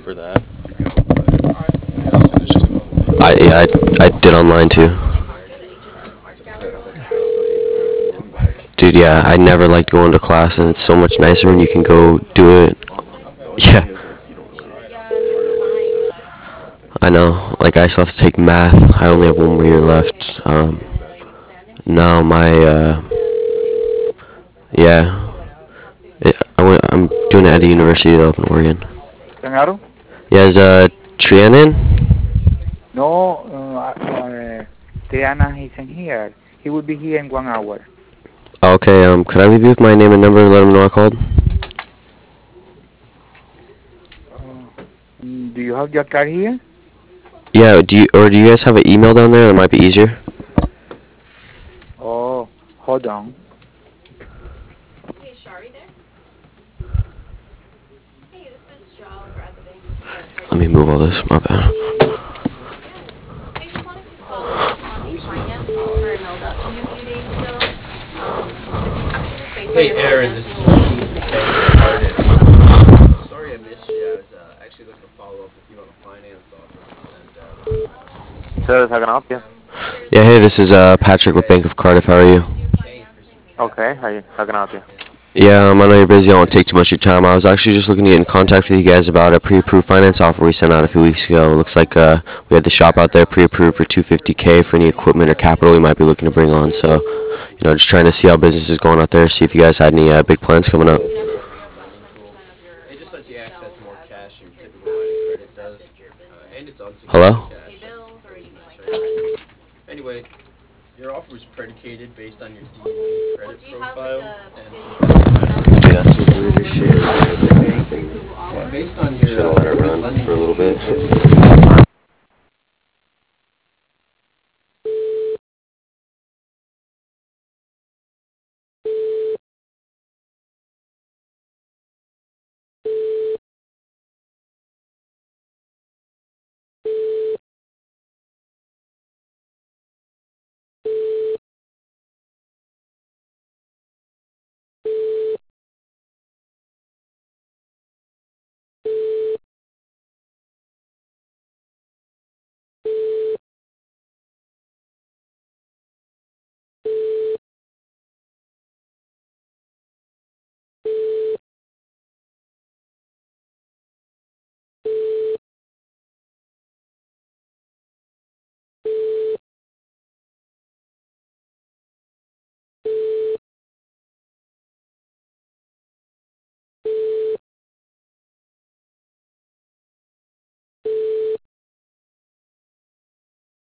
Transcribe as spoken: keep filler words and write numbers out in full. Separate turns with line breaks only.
for that.
I yeah, I, I did online too. Dude, yeah, I never liked going to class, and it's so much nicer when you can go do it. Yeah, I know. Like, I still have to take math. I only have one more year left. Um, now my, uh, yeah, it, I went, I'm doing it at the University of Oregon.
Claro?
Yeah, is, uh, Trianon?
No, uh, uh, Triana isn't here. He will be here in one hour.
Okay, um, could I leave you with my name and number and let him know I called?
Uh, mm, do you have your card here?
Yeah, do you, or do you guys have an email down there? It might be easier.
Oh, hold on.
Let me move all this, my bad.
Hey, Aaron, this is Keith with Bank of Cardiff. Sorry I missed you. I was uh, actually looking to follow up with you on a finance offer we sent out.
Sir, how can I help you?
Yeah, hey, this is, uh, Patrick with Bank of Cardiff. How are you?
Okay, how, you, how can I help you?
Yeah, um, I know you're busy. I won't take too much of your time. I was actually just looking to get in contact with you guys about a pre-approved finance offer we sent out a few weeks ago. It looks like uh, we had the shop out there pre-approved for two hundred fifty K for any equipment or capital we might be looking to bring on. So, you know, just trying to see how business is going out there, see if you guys had any uh, big plans coming up.
It just lets you access more cash than your typical line of credit does, uh, and it's unsecured
Hello?
cash. So it's nice, right? Anyway, your offer was predicated based on your D and B credit profile and some past financing.